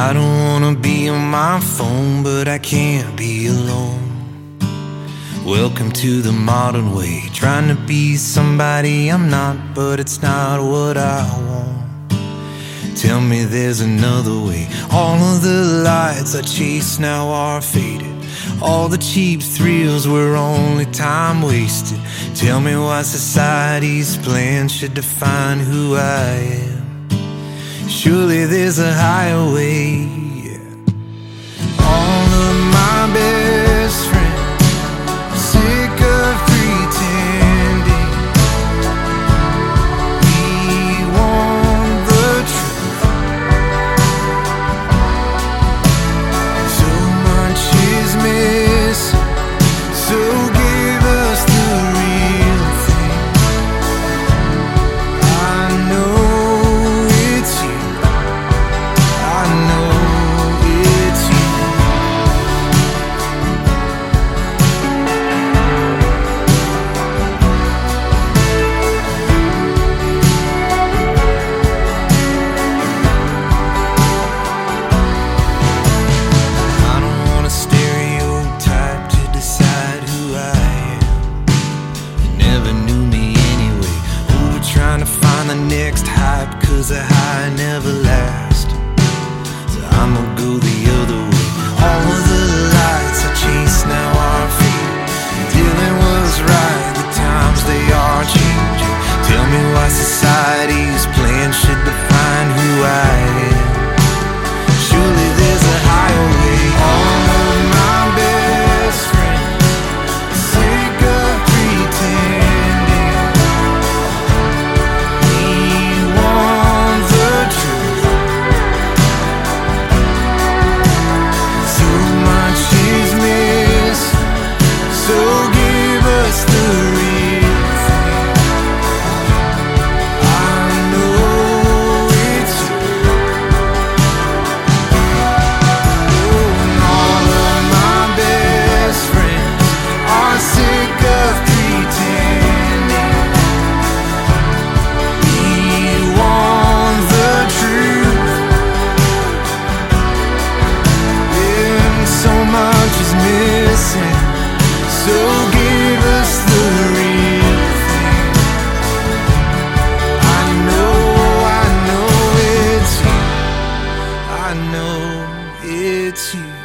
I don't wanna be on my phone, but I can't be alone. Welcome to the modern way, trying to be somebody I'm not, but it's not what I want. Tell me there's another way. All of the lights I chase now are faded. All the cheap thrills were only time wasted. Tell me why society's plan should define who I am. Surely there's a higher way. All of my best friends sick of pretending. We want the truth. So much is missing, so give us the real thing. I know it's you. I know it's you. I don't want a stereotype to decide who I am. You never knew me anyway. Oh, we're trying to find the next hype, 'cause the high never lasts. So I'ma go the other way. All of the lights I chase now are faded. Dylan was right, the times they are changing. Tell me why society's plan should define who I am. Surely there's a higher way. All of my best friends sick of pretending. We want the truth. So much is missing, so give us the real thing. I know it's you. All of my best friends are sick of pretending. We want the truth. And so much is missing, so give us the real thing. I know it's you. I know it's you.